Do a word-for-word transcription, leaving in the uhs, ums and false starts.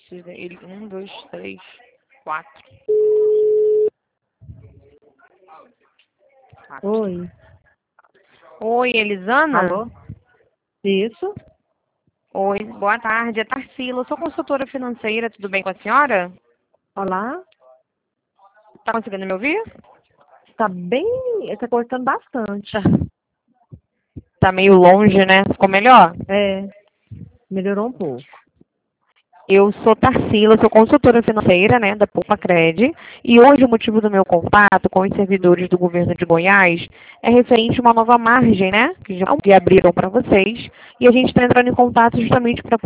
Ele, um, dois, três, quatro. quatro. Oi. Oi, Elisana? Alô? Isso? Oi, boa tarde. É Tarsila, eu sou consultora financeira, tudo bem com a senhora? Olá? Tá conseguindo me ouvir? Tá bem... Tá cortando bastante. Tá meio longe, né? Ficou melhor? É, melhorou um pouco. Eu sou Tarsila, sou consultora financeira, né, da Poupa Cred, e hoje o motivo do meu contato com os servidores do governo de Goiás é referente a uma nova margem, né, que já que abriram para vocês, e a gente está entrando em contato justamente para